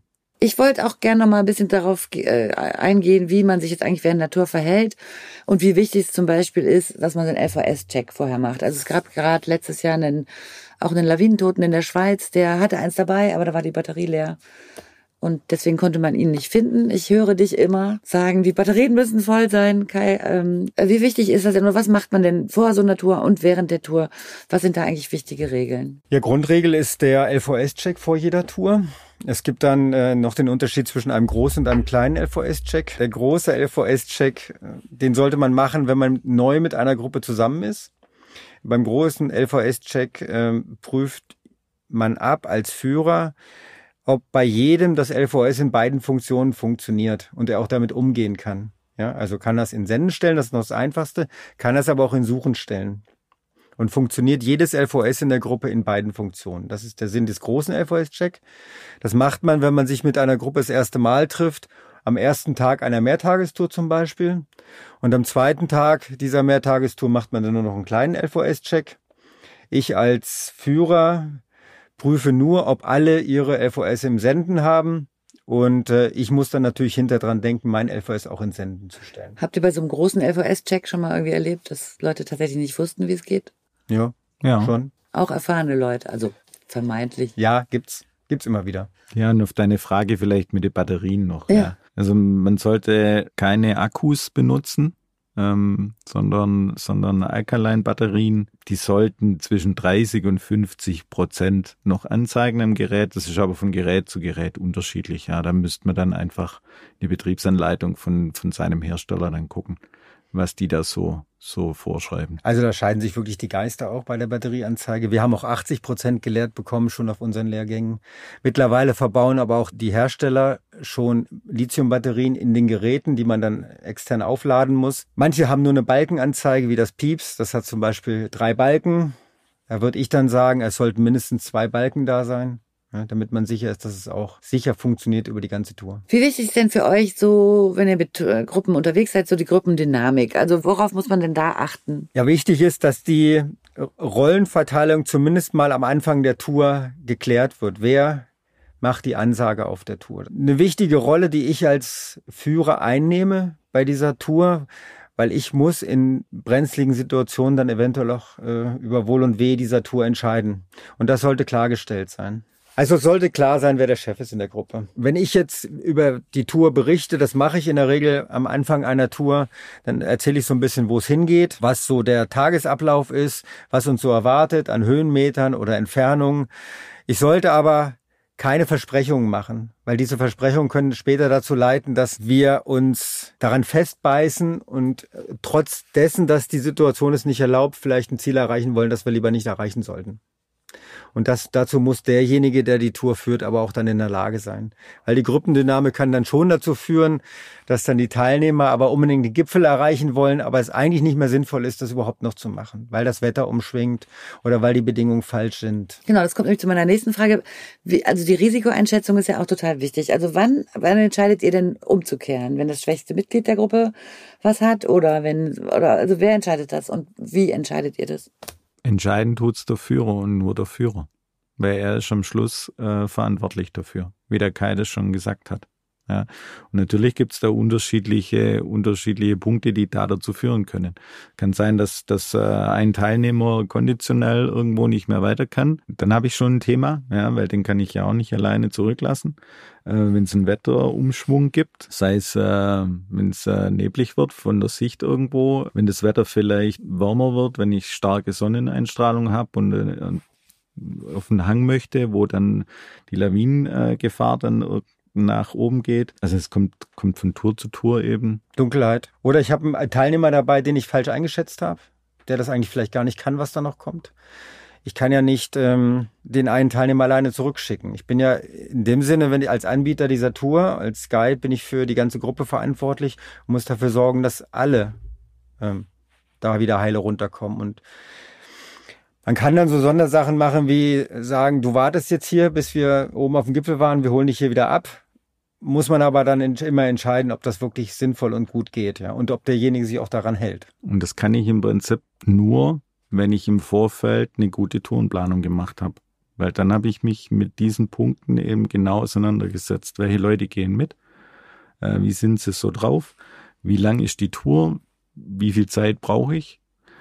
Ich wollte auch gerne noch mal ein bisschen darauf äh, eingehen, wie man sich jetzt eigentlich während der Tour verhält und wie wichtig es zum Beispiel ist, dass man den L V S-Check vorher macht. Also es gab gerade letztes Jahr einen, auch einen Lawinentoten in der Schweiz, der hatte eins dabei, aber da war die Batterie leer. Und deswegen konnte man ihn nicht finden. Ich höre dich immer sagen, die Batterien müssen voll sein. Kai, ähm, wie wichtig ist das denn? Oder was macht man denn vor so einer Tour und während der Tour? Was sind da eigentlich wichtige Regeln? Ja, Grundregel ist der L V S-Check vor jeder Tour. Es gibt dann äh, noch den Unterschied zwischen einem großen und einem kleinen L V S-Check. Der große L V S-Check, den sollte man machen, wenn man neu mit einer Gruppe zusammen ist. Beim großen L V S-Check äh, prüft man ab als Führer, ob bei jedem das L V S in beiden Funktionen funktioniert und er auch damit umgehen kann. Ja, also kann das in Senden stellen, das ist noch das Einfachste, kann das aber auch in Suchen stellen. Und funktioniert jedes L V S in der Gruppe in beiden Funktionen. Das ist der Sinn des großen L V S-Check. Das macht man, wenn man sich mit einer Gruppe das erste Mal trifft, am ersten Tag einer Mehrtagestour zum Beispiel. Und am zweiten Tag dieser Mehrtagestour macht man dann nur noch einen kleinen L V S-Check. Ich als Führer prüfe nur, ob alle ihre L V S im Senden haben. Und äh, ich muss dann natürlich hinter dran denken, mein L V S auch in Senden zu stellen. Habt ihr bei so einem großen L V S-Check schon mal irgendwie erlebt, dass Leute tatsächlich nicht wussten, wie es geht? Ja, Ja. schon. Auch erfahrene Leute, also vermeintlich. Ja, gibt's. Gibt's immer wieder. Ja, und auf deine Frage vielleicht mit den Batterien noch. Ja. Ja. Also man sollte keine Akkus benutzen, ähm, sondern, sondern Alkaline-Batterien. Die sollten zwischen dreißig und fünfzig Prozent noch anzeigen am Gerät. Das ist aber von Gerät zu Gerät unterschiedlich. Ja, da müsste man dann einfach die Betriebsanleitung von, von seinem Hersteller dann gucken, was die da so, so vorschreiben. Also da scheiden sich wirklich die Geister auch bei der Batterieanzeige. Wir haben auch achtzig Prozent gelehrt bekommen schon auf unseren Lehrgängen. Mittlerweile verbauen aber auch die Hersteller schon Lithiumbatterien in den Geräten, die man dann extern aufladen muss. Manche haben nur eine Balkenanzeige wie das Pieps. Das hat zum Beispiel drei Balken. Da würde ich dann sagen, es sollten mindestens zwei Balken da sein. Ja, damit man sicher ist, dass es auch sicher funktioniert über die ganze Tour. Wie wichtig ist denn für euch so, wenn ihr mit äh, Gruppen unterwegs seid, so die Gruppendynamik? Also worauf muss man denn da achten? Ja, wichtig ist, dass die Rollenverteilung zumindest mal am Anfang der Tour geklärt wird. Wer macht die Ansage auf der Tour? Eine wichtige Rolle, die ich als Führer einnehme bei dieser Tour, weil ich muss in brenzligen Situationen dann eventuell auch äh, über Wohl und Wehe dieser Tour entscheiden. Und das sollte klargestellt sein. Also es sollte klar sein, wer der Chef ist in der Gruppe. Wenn ich jetzt über die Tour berichte, das mache ich in der Regel am Anfang einer Tour, dann erzähle ich so ein bisschen, wo es hingeht, was so der Tagesablauf ist, was uns so erwartet an Höhenmetern oder Entfernungen. Ich sollte aber keine Versprechungen machen, weil diese Versprechungen können später dazu leiten, dass wir uns daran festbeißen und trotz dessen, dass die Situation es nicht erlaubt, vielleicht ein Ziel erreichen wollen, das wir lieber nicht erreichen sollten. Und das, dazu muss derjenige, der die Tour führt, aber auch dann in der Lage sein. Weil die Gruppendynamik kann dann schon dazu führen, dass dann die Teilnehmer aber unbedingt die Gipfel erreichen wollen, aber es eigentlich nicht mehr sinnvoll ist, das überhaupt noch zu machen, weil das Wetter umschwingt oder weil die Bedingungen falsch sind. Genau, das kommt nämlich zu meiner nächsten Frage. Wie, also die Risikoeinschätzung ist ja auch total wichtig. Also wann, wann entscheidet ihr denn umzukehren? Wenn das schwächste Mitglied der Gruppe was hat oder wenn, oder, also wer entscheidet das und wie entscheidet ihr das? Entscheiden tut's der Führer und nur der Führer. Weil er ist am Schluss äh, verantwortlich dafür, wie der Kai das schon gesagt hat. Ja. Und natürlich gibt's da unterschiedliche unterschiedliche Punkte, die da dazu führen können. Kann sein, dass, dass äh, ein Teilnehmer konditionell irgendwo nicht mehr weiter kann. Dann habe ich schon ein Thema, ja, weil den kann ich ja auch nicht alleine zurücklassen. Äh, wenn es einen Wetterumschwung gibt, sei es, äh, wenn es äh, neblig wird von der Sicht irgendwo, wenn das Wetter vielleicht wärmer wird, wenn ich starke Sonneneinstrahlung habe und, äh, und auf den Hang möchte, wo dann die Lawinengefahr dann nach oben geht. Also es kommt, kommt von Tour zu Tour eben. Dunkelheit. Oder ich habe einen Teilnehmer dabei, den ich falsch eingeschätzt habe, der das eigentlich vielleicht gar nicht kann, was da noch kommt. Ich kann ja nicht ähm, den einen Teilnehmer alleine zurückschicken. Ich bin ja in dem Sinne, wenn ich als Anbieter dieser Tour, als Guide, bin ich für die ganze Gruppe verantwortlich und muss dafür sorgen, dass alle ähm, da wieder heile runterkommen. Und man kann dann so Sondersachen machen wie sagen, du wartest jetzt hier, bis wir oben auf dem Gipfel waren, wir holen dich hier wieder ab. Muss man aber dann immer entscheiden, ob das wirklich sinnvoll und gut geht, ja, und ob derjenige sich auch daran hält. Und das kann ich im Prinzip nur, wenn ich im Vorfeld eine gute Tourenplanung gemacht habe. Weil dann habe ich mich mit diesen Punkten eben genau auseinandergesetzt. Welche Leute gehen mit? Äh, wie sind sie so drauf? Wie lang ist die Tour? Wie viel Zeit brauche ich?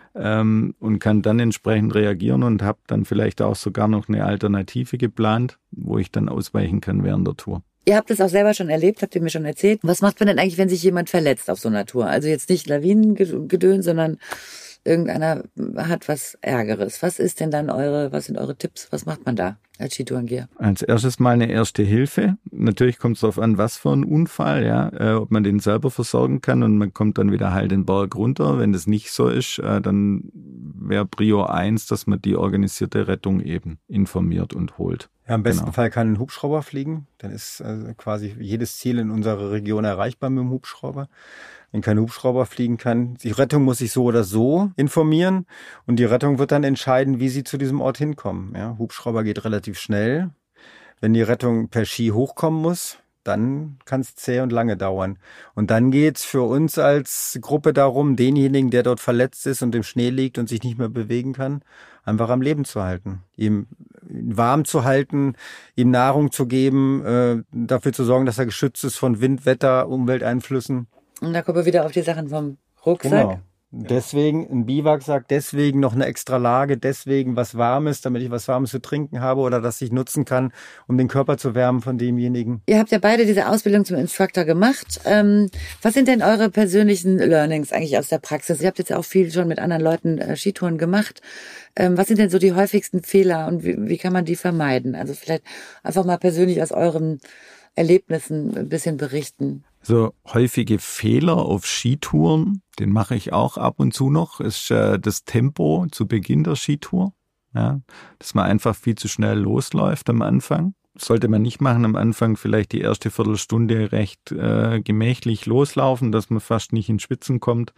Ähm, und kann dann entsprechend reagieren und habe dann vielleicht auch sogar noch eine Alternative geplant, wo ich dann ausweichen kann während der Tour. Ihr habt es auch selber schon erlebt, habt ihr mir schon erzählt. Was macht man denn eigentlich, wenn sich jemand verletzt auf so einer Tour? Also jetzt nicht Lawinengedöns, sondern irgendeiner hat was Ärgeres. Was ist denn dann eure, was sind eure Tipps? Was macht man da als Skitourengeher? Als erstes mal eine erste Hilfe. Natürlich kommt es darauf an, was für ein Unfall, ja, äh, ob man den selber versorgen kann und man kommt dann wieder halt den Berg runter. Wenn das nicht so ist, äh, dann wäre Prio eins, dass man die organisierte Rettung eben informiert und holt. Ja, im besten Genau. Fall kann ein Hubschrauber fliegen. Dann ist äh, quasi jedes Ziel in unserer Region erreichbar mit dem Hubschrauber. Wenn kein Hubschrauber fliegen kann, die Rettung muss sich so oder so informieren und die Rettung wird dann entscheiden, wie sie zu diesem Ort hinkommen. Ja, Hubschrauber geht relativ schnell. Wenn die Rettung per Ski hochkommen muss, dann kann es zäh und lange dauern. Und dann geht's für uns als Gruppe darum, denjenigen, der dort verletzt ist und im Schnee liegt und sich nicht mehr bewegen kann, einfach am Leben zu halten, ihm warm zu halten, ihm Nahrung zu geben, äh, dafür zu sorgen, dass er geschützt ist von Wind, Wetter, Umwelteinflüssen. Und da kommen wir wieder auf die Sachen vom Rucksack. Genau. Deswegen ein Biwaksack, deswegen noch eine extra Lage, deswegen was Warmes, damit ich was Warmes zu trinken habe oder das ich nutzen kann, um den Körper zu wärmen von demjenigen. Ihr habt ja beide diese Ausbildung zum Instructor gemacht. Ähm, was sind denn eure persönlichen Learnings eigentlich aus der Praxis? Ihr habt jetzt auch viel schon mit anderen Leuten äh, Skitouren gemacht. Ähm, was sind denn so die häufigsten Fehler und wie, wie kann man die vermeiden? Also vielleicht einfach mal persönlich aus euren Erlebnissen ein bisschen berichten. So häufige Fehler auf Skitouren, den mache ich auch ab und zu noch, ist äh, das Tempo zu Beginn der Skitour. Ja, dass man einfach viel zu schnell losläuft am Anfang. Sollte man nicht machen, am Anfang vielleicht die erste Viertelstunde recht äh, gemächlich loslaufen, dass man fast nicht in Schwitzen kommt.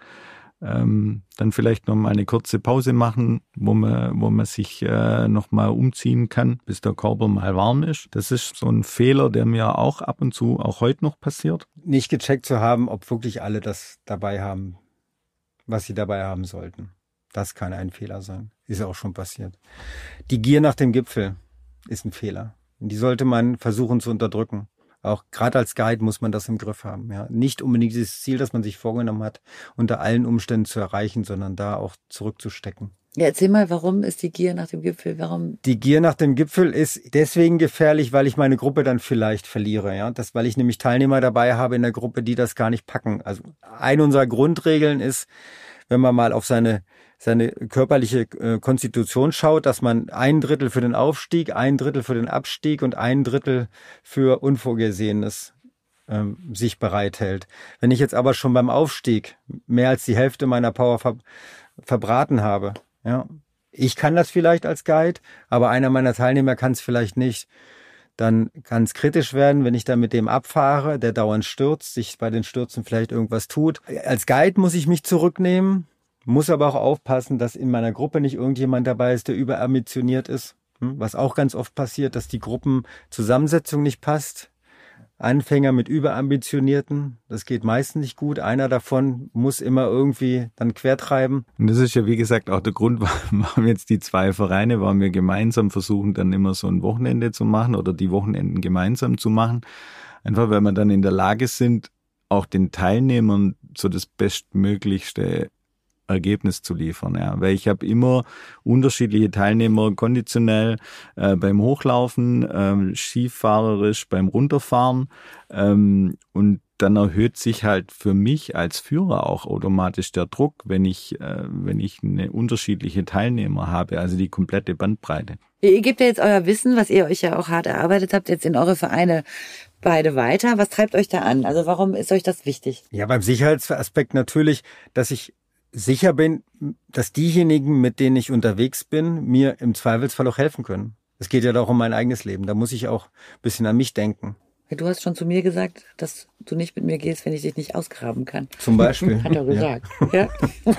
Ähm, dann vielleicht noch mal eine kurze Pause machen, wo man, wo man sich äh, noch mal umziehen kann, bis der Körper mal warm ist. Das ist so ein Fehler, der mir auch ab und zu, auch heute noch passiert. Nicht gecheckt zu haben, ob wirklich alle das dabei haben, was sie dabei haben sollten. Das kann ein Fehler sein. Ist auch schon passiert. Die Gier nach dem Gipfel ist ein Fehler. Die sollte man versuchen zu unterdrücken. Auch gerade als Guide muss man das im Griff haben. Ja, nicht unbedingt dieses Ziel, das man sich vorgenommen hat, unter allen Umständen zu erreichen, sondern da auch zurückzustecken. Ja, erzähl mal, warum ist die Gier nach dem Gipfel? Warum? Die Gier nach dem Gipfel ist deswegen gefährlich, weil ich meine Gruppe dann vielleicht verliere. Ja, das, weil ich nämlich Teilnehmer dabei habe in der Gruppe, die das gar nicht packen. Also eine unserer Grundregeln ist, wenn man mal auf seine seine körperliche äh, Konstitution schaut, dass man ein Drittel für den Aufstieg, ein Drittel für den Abstieg und ein Drittel für Unvorgesehenes ähm, sich bereithält. Wenn ich jetzt aber schon beim Aufstieg mehr als die Hälfte meiner Power ver- verbraten habe, ja, ich kann das vielleicht als Guide, aber einer meiner Teilnehmer kann es vielleicht nicht, dann kann es kritisch werden, wenn ich dann mit dem abfahre, der dauernd stürzt, sich bei den Stürzen vielleicht irgendwas tut. Als Guide muss ich mich zurücknehmen, muss aber auch aufpassen, dass in meiner Gruppe nicht irgendjemand dabei ist, der überambitioniert ist. Was auch ganz oft passiert, dass die Gruppenzusammensetzung nicht passt. Anfänger mit Überambitionierten, das geht meistens nicht gut. Einer davon muss immer irgendwie dann quertreiben. Und das ist ja, wie gesagt, auch der Grund, warum jetzt die zwei Vereine, warum wir gemeinsam versuchen, dann immer so ein Wochenende zu machen oder die Wochenenden gemeinsam zu machen. Einfach, weil wir dann in der Lage sind, auch den Teilnehmern so das bestmöglichste Ergebnis zu liefern, ja, weil ich habe immer unterschiedliche Teilnehmer konditionell äh, beim Hochlaufen, ähm, skifahrerisch beim Runterfahren ähm, und dann erhöht sich halt für mich als Führer auch automatisch der Druck, wenn ich äh, wenn ich eine unterschiedliche Teilnehmer habe, also die komplette Bandbreite. Ihr gebt ja jetzt euer Wissen, was ihr euch ja auch hart erarbeitet habt, jetzt in eure Vereine beide weiter. Was treibt euch da an? Also warum ist euch das wichtig? Ja, beim Sicherheitsaspekt natürlich, dass ich sicher bin, dass diejenigen, mit denen ich unterwegs bin, mir im Zweifelsfall auch helfen können. Es geht ja doch um mein eigenes Leben. Da muss ich auch ein bisschen an mich denken. Du hast schon zu mir gesagt, dass du nicht mit mir gehst, wenn ich dich nicht ausgraben kann. Zum Beispiel. Hat er gesagt. Ja. Ja.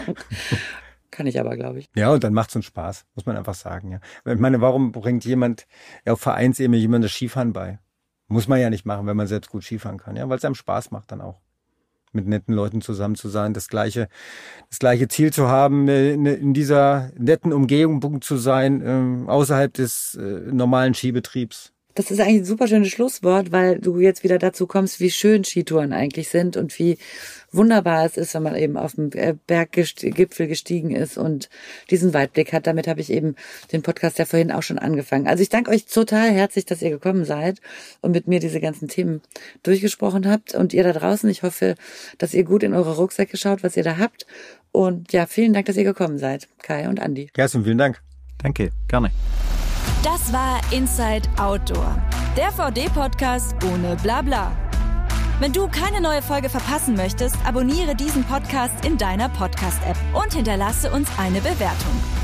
Kann ich aber, glaube ich. Ja, und dann macht es uns Spaß, muss man einfach sagen. Ja. Ich meine, warum bringt jemand ja, auf Vereinsebene jemand das Skifahren bei? Muss man ja nicht machen, wenn man selbst gut Skifahren kann, ja, weil es einem Spaß macht dann auch. mit netten Leuten zusammen zu sein, das gleiche, das gleiche Ziel zu haben, in dieser netten Umgebung zu sein, außerhalb des normalen Skibetriebs. Das ist eigentlich ein super schönes Schlusswort, weil du jetzt wieder dazu kommst, wie schön Skitouren eigentlich sind und wie wunderbar es ist, wenn man eben auf dem Berggipfel gestiegen ist und diesen Weitblick hat. Damit habe ich eben den Podcast ja vorhin auch schon angefangen. Also ich danke euch total herzlich, dass ihr gekommen seid und mit mir diese ganzen Themen durchgesprochen habt. Und ihr da draußen, ich hoffe, dass ihr gut in eure Rucksäcke schaut, was ihr da habt. Und ja, vielen Dank, dass ihr gekommen seid, Kai und Andi. Kerstin, vielen Dank. Danke, gerne. Das war Inside Outdoor, der V D-Podcast ohne Blabla. Wenn du keine neue Folge verpassen möchtest, abonniere diesen Podcast in deiner Podcast-App und hinterlasse uns eine Bewertung.